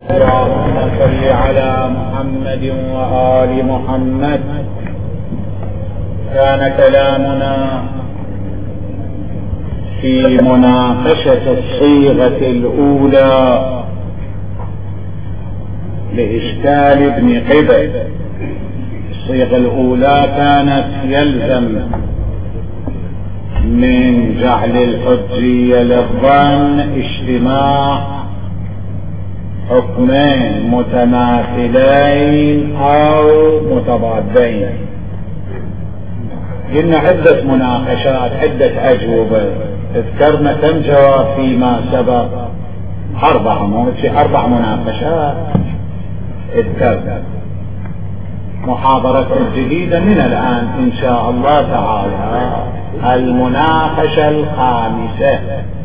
اللهم صل على محمد وآل محمد. كان كلامنا في مناقشة الصيغة الأولى لإشكال ابن قبل. الصيغة الأولى كانت يلزم من جعل الحجية للظن اجتماع حكمين متماثلين أو متضادين. قلنا عدة مناقشات، عدة أجوبة، اذكرنا كم جواب فيما سبق؟ 4 مناقشات اذكرنا. محاضرة جديدة من الآن إن شاء الله تعالى المناقشة الخامسة،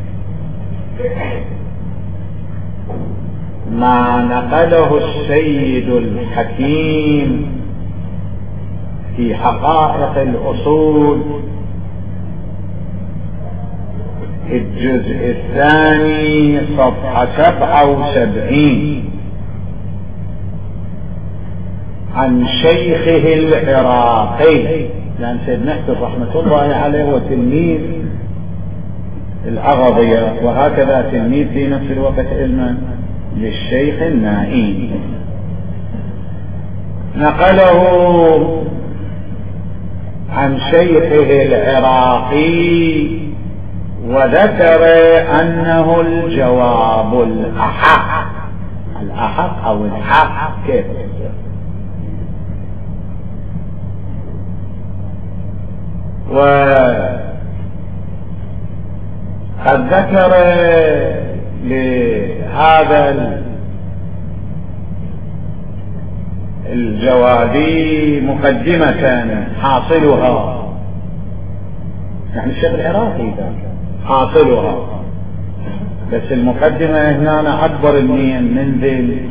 ما نقله السيد الحكيم في حقائق الأصول الجزء الثاني صفحة 77 عن شيخه العراقي، لأن سيد محمد رحمة الله عليه هو تلميذ الأغضية، وهكذا تلميذ في نفس الوقت علما للشيخ النائي. نقله عن شيخه العراقي وذكر أنه الجواب الأحق أو الحق كيف. وقد ذكر لهذا الجواب مقدمة حاصلها، يعني الشيخ العراقي حاصلها، بس المقدمة هنا أكبر من ذي،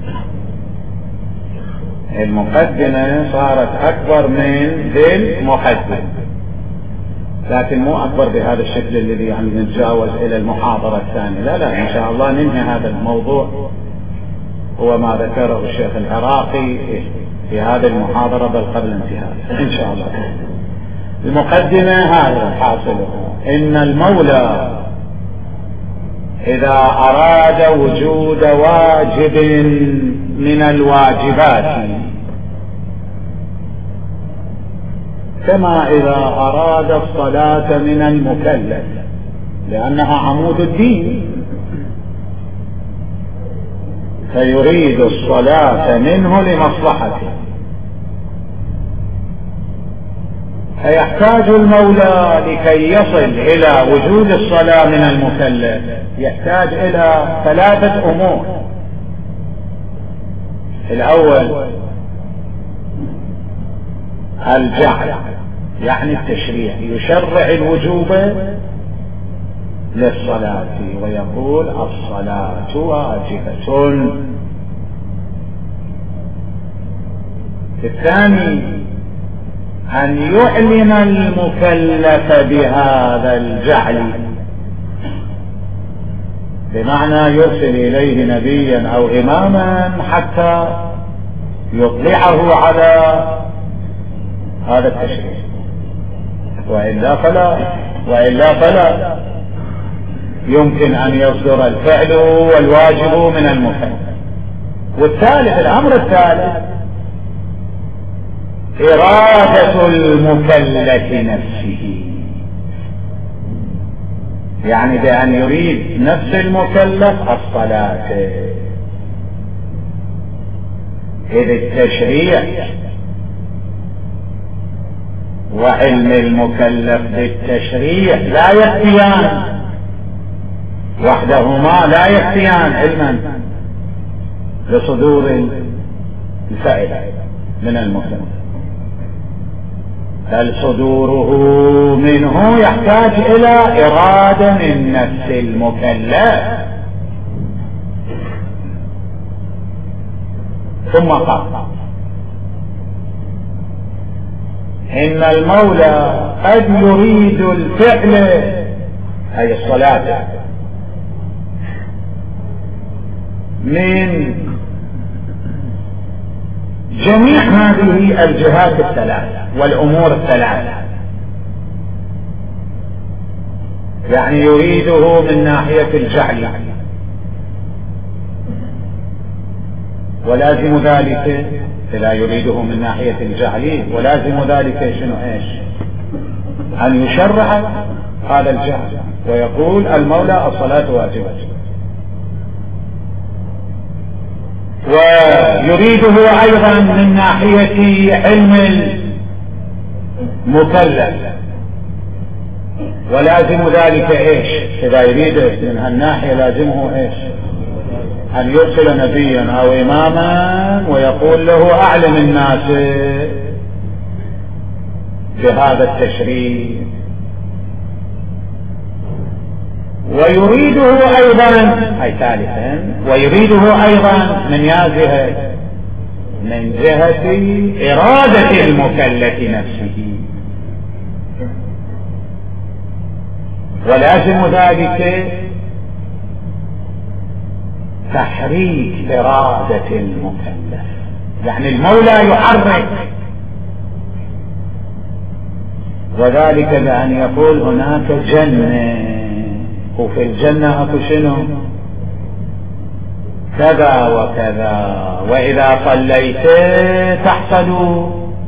المقدمة صارت أكبر من ذي المقدمة، لكن مو أكبر بهذا الشكل الذي يعني نتجاوز إلى المحاضرة الثانية. لا إن شاء الله ننهي هذا الموضوع، هو ما ذكره الشيخ العراقي في هذه المحاضرة بل قبل انتهاء إن شاء الله. المقدمة هذا حاصله: إن المولى إذا أراد وجود واجب من الواجبات، كما إذا أراد الصلاة من المكلف لأنها عمود الدين، فيريد الصلاة منه لمصلحته، فيحتاج المولى لكي يصل إلى وجود الصلاة من المكلف يحتاج إلى 3 أمور. الأول الجعل، يعني التشريع، يشرع الوجوب للصلاة ويقول الصلاة واجبة. الثاني أن يعلم المكلف بهذا الجعل، بمعنى يرسل إليه نبيا أو إماما حتى يطلعه على هذا التشريع، وإلا فلا يمكن أن يصدر الفعل والواجب من المكلف. والثالث، الأمر الثالث، إرادة المكلف نفسه، يعني بأن يريد نفس المكلف الصلاة، إذ التشريع وعلم المكلف بالتشريع لا يكفيان وحدهما، لا يكفيان علما لصدور الفائدة من المكلف، بل صدوره منه يحتاج إلى إرادة من نفس المكلف. ثم قال: إن المولى قد يريد الفعل، أي الصلاة، من جميع هذه الجهات الثلاث والأمور الثلاث، يعني يريده من ناحية الجعل، ولازم ذلك لا يريده من ناحية الجعل، ولازم ذلك شنو ايش؟ أن يشرع هذا الجهل ويقول المولى الصلاة واجبة. ويريده أيضا من ناحية علم المكلف، ولازم ذلك ايش؟ إذا يريد من هالناحية لازمه ايش؟ أن يرسل نبيا أو إماما ويقول له أعلم الناس بهذا التشريع. ويريده أيضا أي ثالثا، ويريده أيضا من جهة إرادة المكلف نفسه، ولازم ذلك تحريك إرادة المكلف، يعني المولى يحرك، وذلك بأن يقول هناك جنة وفي الجنة أكو شنو كذا وكذا، وإذا صليت تحصل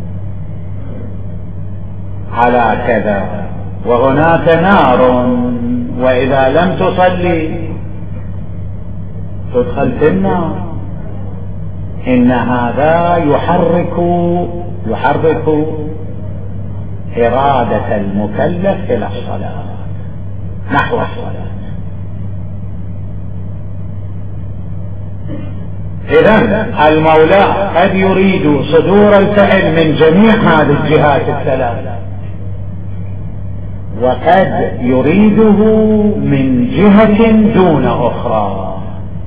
على كذا، وهناك نار وإذا لم تصلي تدخل في النار. إن هذا يحرك إرادة المكلف إلى الصلاة، نحو الصلاة. إذن المولى قد يريد صدور الفعل من جميع هذه الجهات الثلاثة، وقد يريده من جهة دون أخرى،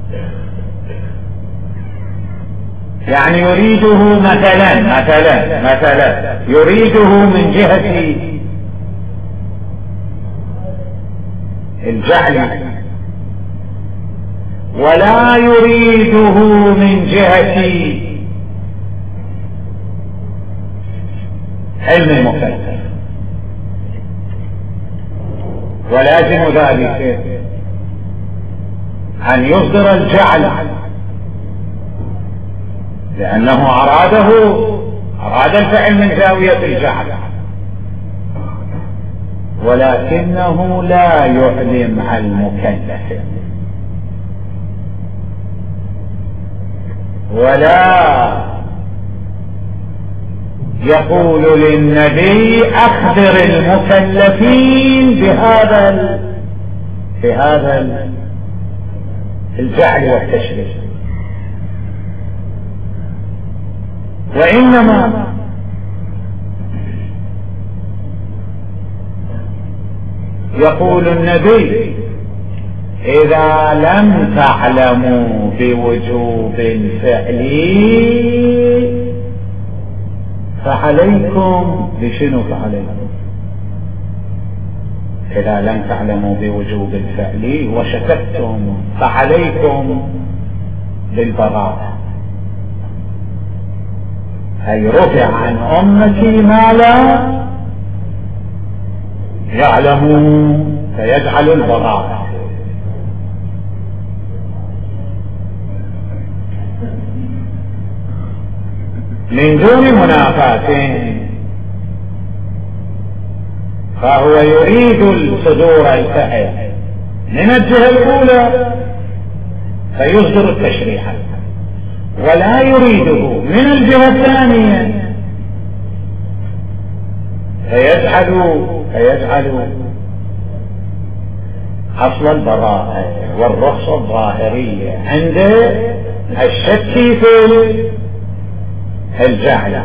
يعني يريده مثلا يريده من جهة الجعل، ولا يريده من جهة علم المكلف، ولازم ذلك أن يصدر الجعل لأنه أراد الفعل من زاوية الجعل، ولكنه لا يعلم المكلف ولا يقول للنبي أخبر المكلفين بهذا الجعل والتشريع، وإنما يقول النبي إذا لم تعلموا بوجوب الفعل فعليكم بشنو؟ فعليكم إذا لم تعلموا بوجوب الفعل وشككتم فعليكم بالبراءة، أي رفع عن أمتي ما لا يعلمون فيجعل البراءة. من دون منافاة، فهو يريد صدور الفعل من الجهة الأولى فيصدر التشريع، ولا يريده من الجهة الثانية فيجعل أصل البراءة والرخصة الظاهرية عند الشك في الجعل.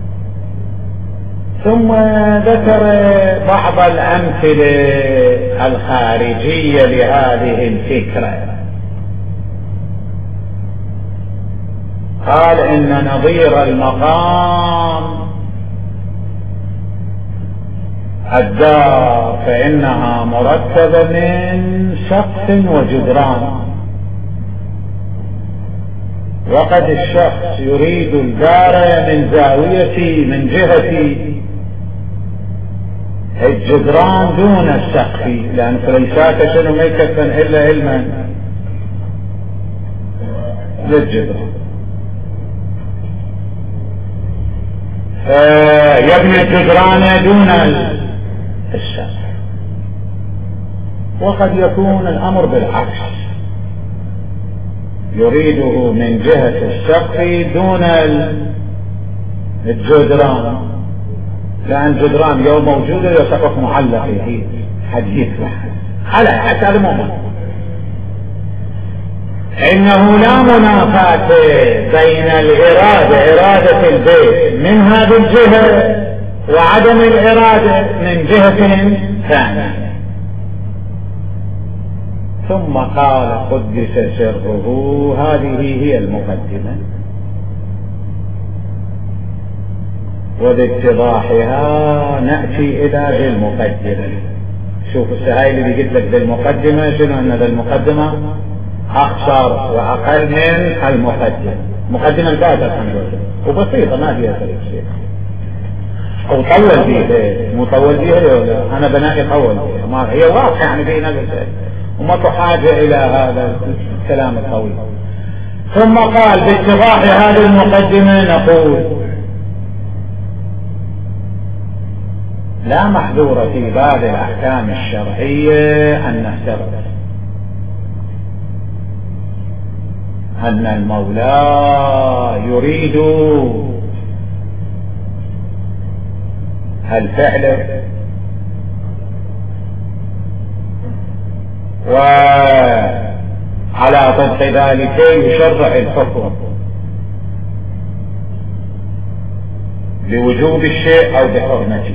ثم ذكر بعض الأمثلة الخارجية لهذه الفكرة، قال إن نظير المقام الدار فإنها مرتبة من سقف وجدران، وقد الشخص يريد الدار من زاوية من جهة الجدران دون السقف، لأن فليساك شنو ما يكفن إلا علما للجدران، فيبني الجدران دون السقف. وقد يكون الأمر بالعكس، يريده من جهة السقف دون الجدران، لأن الجدران يوم موجودة يسقف معلق فيه حديث على حتى المؤمن. إنه لا منافاة بين إرادة البيت من هذه الجهة وعدم الإرادة من جهة ثانية. ثم قال قدس سره، هذه هي المقدمة، وباتضاحها نأتي إلى ذي المقدمة. شوف السهاي اللي قلت لك ذي المقدمة شنو؟ أن ذي المقدمة أخصر وأقل من المقدمة. مقدمة الفاتحة الحمد لله وبسيطة ما فيها تفصيل أو طول فيها، مطول فيها أنا بناقي طول فيها، ما هي واضحة يعني في نفسها وما تحاجة إلى هذا الكلام الطويل. ثم قال باتضاح هذه المقدمة نقول لا محذور في باب الأحكام الشرعية أن نفترض أن المولى يريد الفعل وعلى طبق ذلك يشرع الحكم بوجوب الشيء أو بحرمته،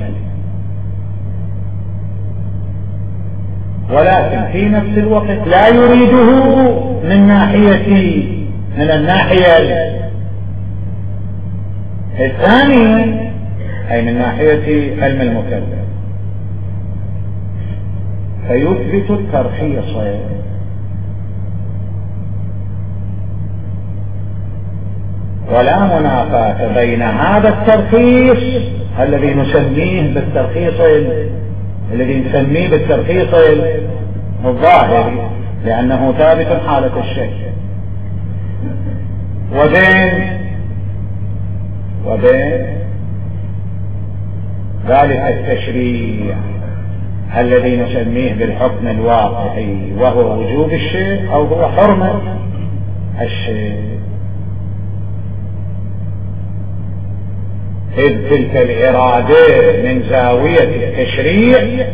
ولكن في نفس الوقت لا يريده من الناحية الثانية، أي من ناحية علم المكلف، فيثبت الترخيص ولا منافاة بين هذا الترخيص الذي نسميه بالترخيص الظاهري لأنه ثابت حالة الشك، وبين ذلك التشريع الذي نسميه بالحكم الواقعي وهو وجوب الشيء أو هو حرمة الشيء. إذ تلك الإرادة من زاوية التشريع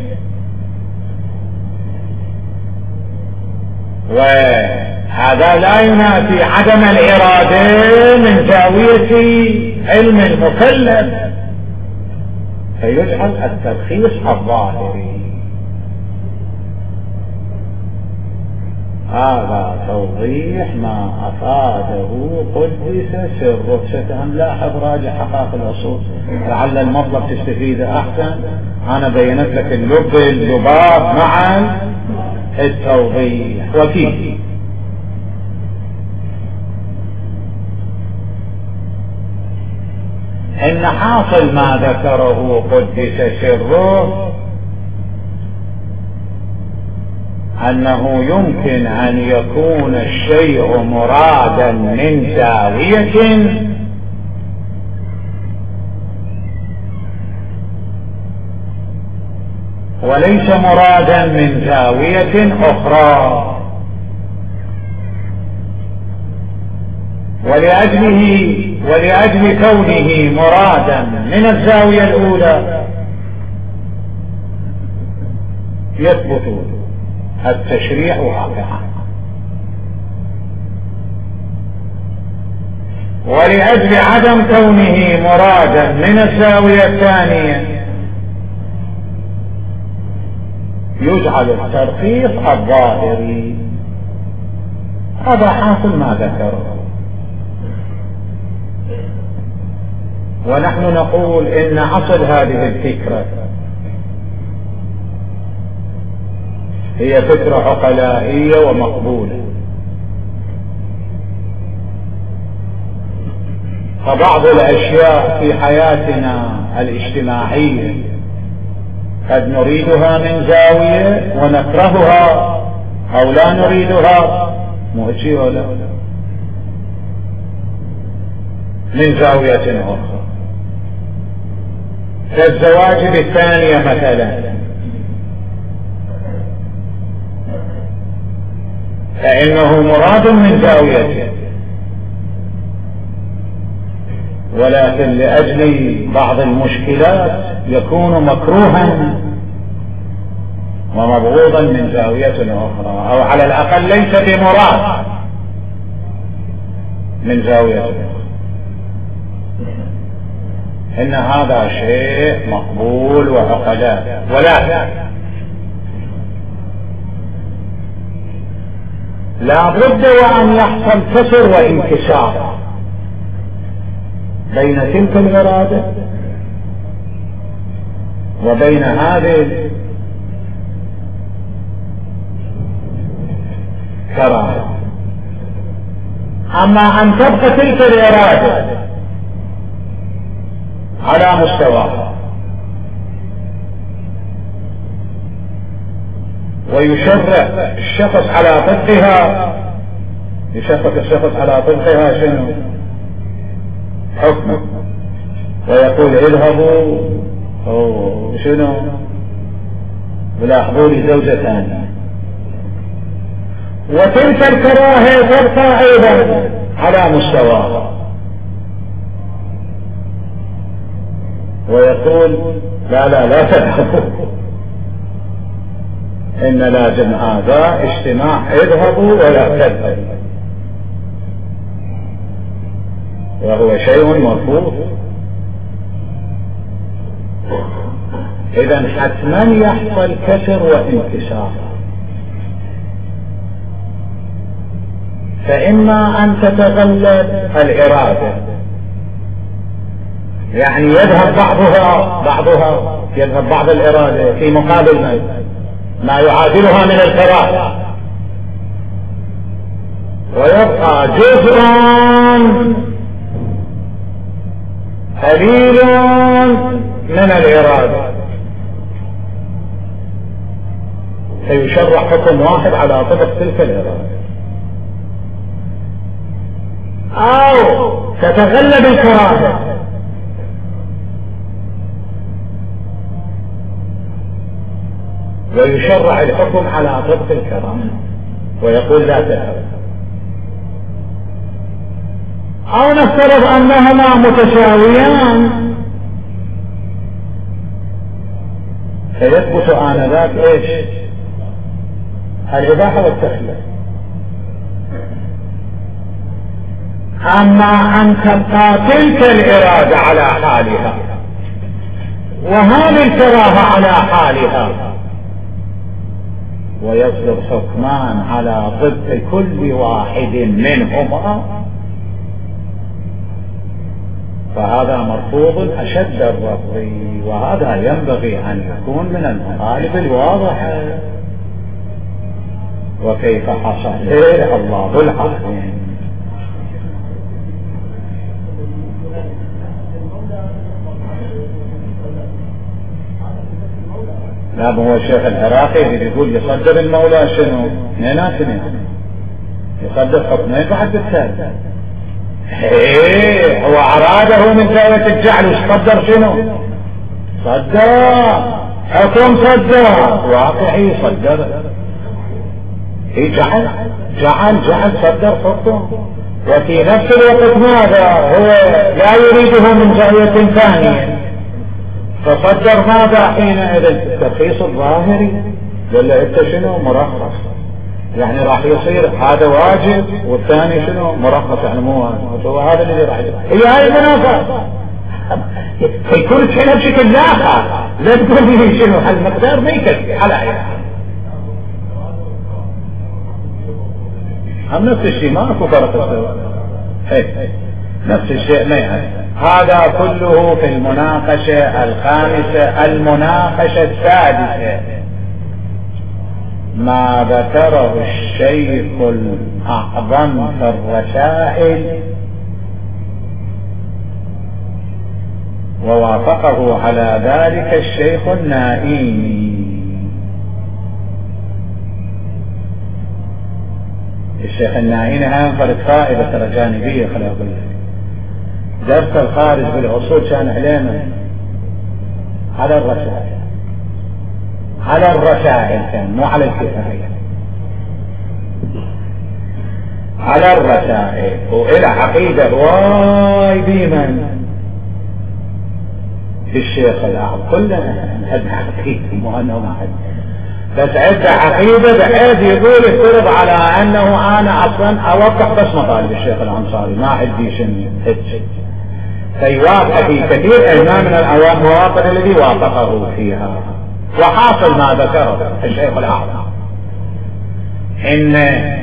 وهذا لا ينافي عدم الإرادة من زاوية علم المكلف، فيجعل الترخيص الظاهري. هذا توضيح ما أفاده قدس سره. ستنلاحظ راجع حقائق الأصول لعل المطلب تستفيد أحسن. أنا بينت لك اللباب مع التوضيح. وفيه إن حاصل ما ذكره قدس سره أنه يمكن أن يكون الشيء مرادا من زاوية وليس مرادا من زاوية أخرى، ولأجل كونه مرادا من الزاوية الأولى يثبت التشريع واقعا، ولأجل عدم كونه مرادا من الزاوية الثانية يجعل الترخيص الظاهري. هذا حاصل ما ذكره. ونحن نقول إن أصل هذه الفكرة هي فكرة عقلائية ومقبولة، فبعض الأشياء في حياتنا الاجتماعية قد نريدها من زاوية ونكرهها أو لا نريدها مهجي ولا من زاوية أخرى. كالزواج بالثانية مثلا، فإنه مراد من زاويته، ولكن لأجل بعض المشكلات يكون مكروها ومبغوضا من زاوية أخرى، أو على الأقل ليس بمراد من زاوية أخرى. إن هذا شيء مقبول وعقلاء، ولكن لا بد وأن يحصل كسر وانكسار بين تلك الإرادة وبين هذه الكراهة. أما أن تبقى تلك الإرادة على مستواها ويشرع الشخص على طبقها، يشرع الشخص على طبقها شنو حكمه، ويقول اذهبوا أو شنو ولاحظوا لي زوجة ثانية، وتلك الكراهة تبقى أيضا على مستواها، ويقول لا تذهبوا، إن لازم هذا اجتماع، اذهبوا ولا تذهبوا، وهو شيء مرفوض. إذن حتما يحصل كسر وانكسار، فإما أن تتغلب الإرادة، يعني يذهب يذهب بعض الإرادة في مقابل ما يعادلها من الكراهة، ويبقى جزء قليل من الإرادة، فيشرع حكم واحد على طبق تلك الإرادة، أو تتغلب الكراهة ويشرع الحكم على طبق الكراهة ويقول لا تذهب، أو نفترض أنهما متساويان فيثبت آنذاك إيش؟ الإباحة والتخلية. أما أن تبقى تلك الإرادة على حالها وهذه الكراهة على حالها ويصدر حكمان على ضد كل واحد منهما، فهذا مرفوض أشد الرفض، وهذا ينبغي أن يكون من المطالب الواضحة. وكيف حصل الله العظيم. لا هو الشيخ العراقي يقول يصدر المولى شنو اثنين يصدر حكمين بعد الثالث. هو أراده من زاوية الجعل وصدر شنو؟ صدر حكم، صدر واقعي، صدر جعل صدر حكم، وفي نفس الوقت ماذا هو لا يريده من زاوية ثانية، فصدر ماذا حينئذ؟ الترخيص الظاهري، قال انت شنو مرخص، يعني راح يصير هذا واجب والثاني شنو مرخص، يعني مو واجب، هو هذا اللي راح يصير. هي هاي المنافسة فيكون تحلها بشكل لاحق، لا تقول لي شنو هالمقدار ما يكفي على اي حال. هم نفس الشيء، ما اكو فرق السواء، نفس الشيء ما يعني. هذا كله في المناقشة الخامسة. المناقشة السادسة ما ذكره الشيخ الأعظم في الرسائل ووافقه على ذلك الشيخ النائيني. الشيخ النائيني هانفرد فائدة ترى جانبية، خلي أقول لك، درس الخارج بالأصول كان علينا على الرسائل، على الرسائل كان، مو على الكفاية، على الرسائل. وإلى عقيدة واي ديما بالشيخ الأعظم، كلنا عندنا عقيدة، مو أنه ما عندنا، بس عندنا عقيدة بحيث يقول افترض على أنه أنا أصلا أوضح بس مطالب الشيخ الأنصاري، ما عندي شيء فيوافق في كثير من المواطن الذي وافقه فيها. وحاصل ما ذكره الشيخ الأعظم إن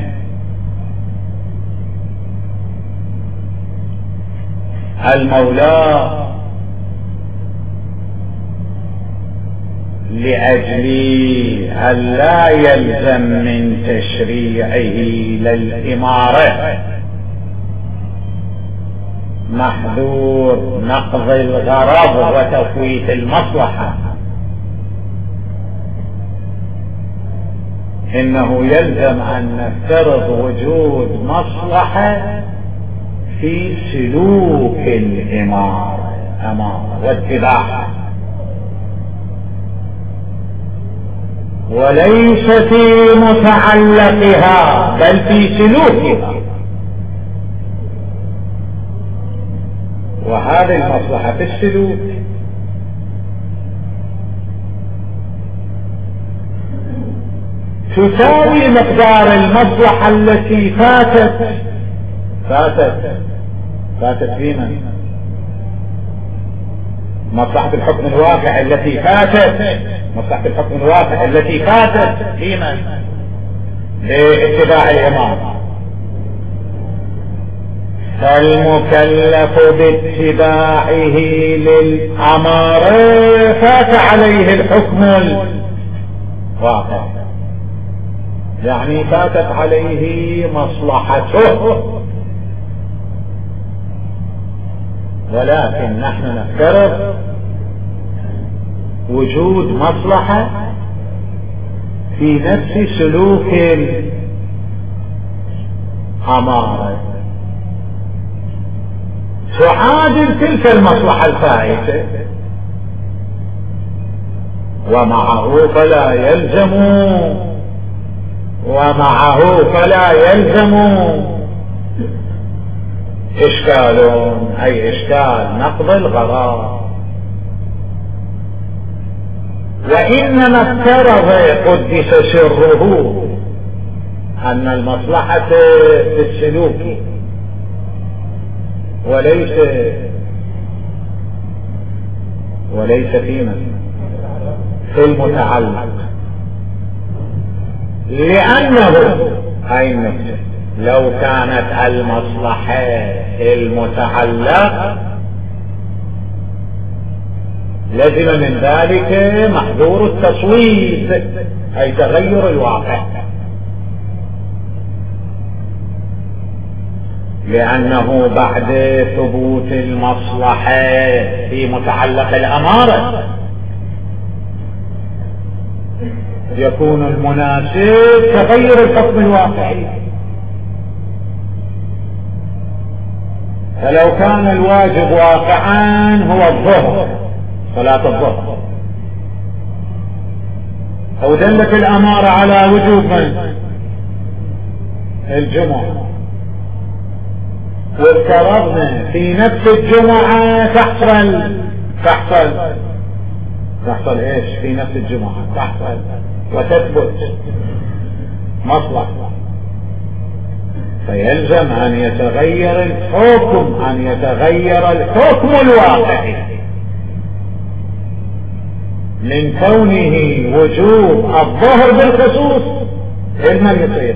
المولى لأجل أن لا يلزم من تشريعه للإمارة محذور نقض الغرض وتفويت المصلحة، إنه يلزم أن نفترض وجود مصلحة في سلوك الإمارة واتباعها، وليس في متعلقها بل في سلوكها. وهذه المصلحة في السلوك تساوي مقدار المصلحة التي فاتت فينا، مصلحة الحكم الواقع التي فاتت، مصلحة الحكم الواقع التي فاتت فينا باتباع الإمام، فالمكلف باتباعه للأمارة فات عليه الحكم الواقع، يعني فاتت عليه مصلحته. ولكن نحن نفترض وجود مصلحة في نفس سلوك الأمارة تعادل تلك المصلحة الفائتة، ومعه فلا يلزم إشكال، أي إشكال نقض الغرض. وإنما افترض قدس سره أن المصلحة في السلوك وليس في المتعلق، لأنه هاي النقطة لو كانت المصلحة المتعلق لزم من ذلك محظور التصويت، أي تغير الواقع، لأنه بعد ثبوت المصلحة في متعلق الأمارة يكون المناسب تغير الحكم الواقعي. فلو كان الواجب واقعا هو الظهر، صلاة الظهر، أو دلت الأمارة على وجوب الجمعة، وافترضنا في نفس الجمعة تحصل ايش في نفس الجمعة تحصل وتثبت مصلحة، فيلزم أن يتغير الحكم الواقعي من كونه وجوب الظهر بالخصوص إلما يصير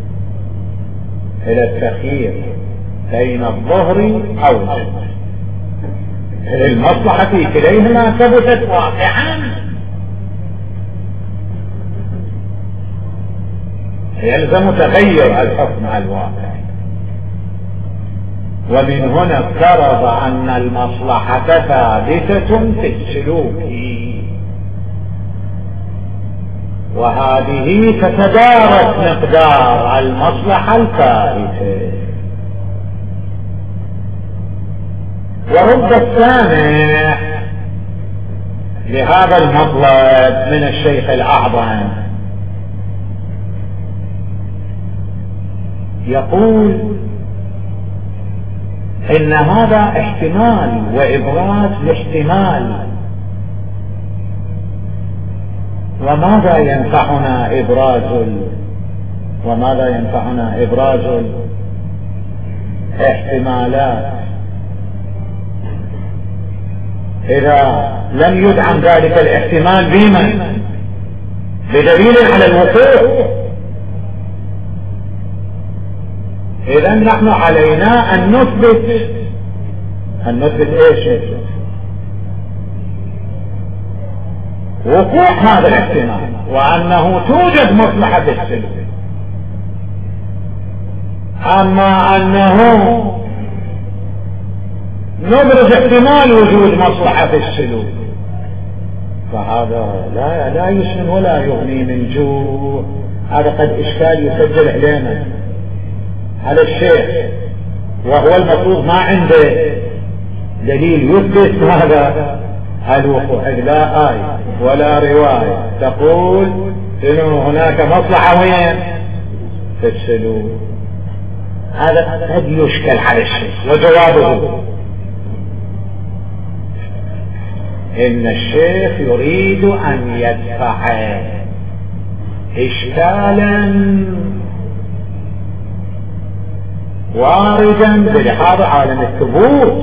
إلى التخيير بين الظهر أو الجمعة، المصلحة في كليهما ثبتت واقعا، يلزم تغير الحكم الواقعي. ومن هنا افترض أن المصلحة ثابتة في السلوك، وهذه تتدارك مقدار المصلحة الفائتة. ورد السامع لهذا المطلب من الشيخ الأعظم يقول إن هذا احتمال وإبراز لاحتمال، وماذا ينفعنا إبراز الاحتمالات إذا لم يدعم ذلك الاحتمال بدليل على الوقوع؟ إذا نحن علينا أن نثبت إيش؟ وقوع هذا الاحتمال، وأنه توجد مصلحة في السلوك. أما أنه نبرز احتمال وجود مصلحة في السلوك فهذا لا يسمن ولا يغني من جوع. هذا قد إشكال يسجل علينا على الشيخ، وهو المفروض ما عنده دليل يثبت هذا الوقوع، لا آية ولا رواية تقول إنه هناك مصلحة وين في السلوك. هذا قد يشكل على الشيخ، وجوابه إن الشيخ يريد أن يدفع إشكالا واردا بلحاظ عالم الثبوت،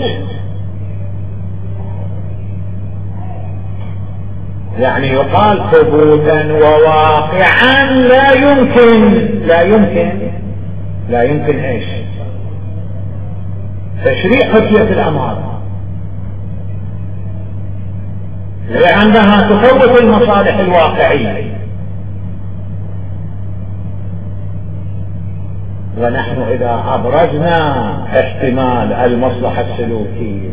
يعني يقال ثبوتا وواقعا لا يمكن ايش؟ تشريع حجية الأمارة، لأنها تفوت المصالح الواقعية. ونحن إذا أبرزنا احتمال المصلحة السلوكية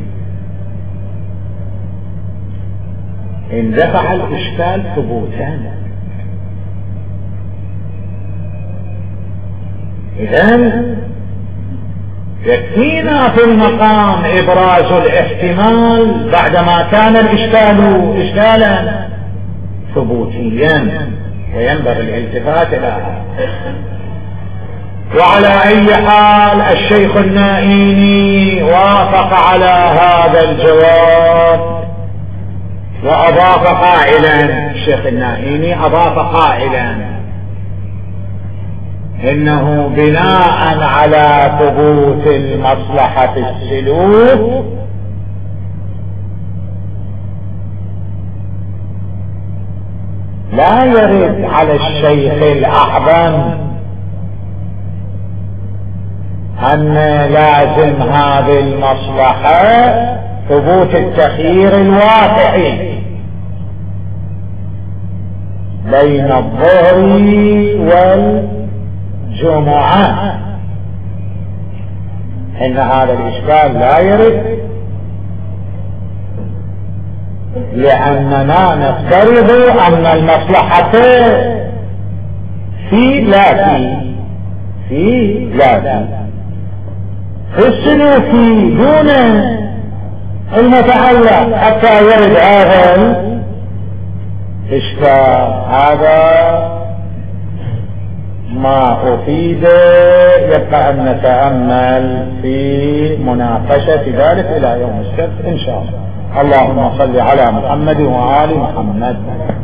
اندفع الإشكال ثبوتا. إذن يكفينا في المقام إبراز الاحتمال بعدما كان الإشكال إشكالا ثبوتيا، وينبغي الالتفات إلى هذا. وعلى أي حال الشيخ النائيني وافق على هذا الجواب وأضاف قائلا، الشيخ النائيني أضاف قائلا إنه بناء على ثبوت المصلحة في السلوك لا يرد على الشيخ الأعظم أن لازم هذه المصلحة ثبوت التخيير الواقعي بين الظهر والجمعة، إن هذا الإشكال لا يرد، لأننا نفترض أن المصلحة في السلوك دون المتعلق حتى يرد هذا الإشكال. هذا ما أفيد، يبقى أن نتأمل في مناقشة ذلك إلى يوم السبت إن شاء الله. اللهم صل على محمد وآل محمد.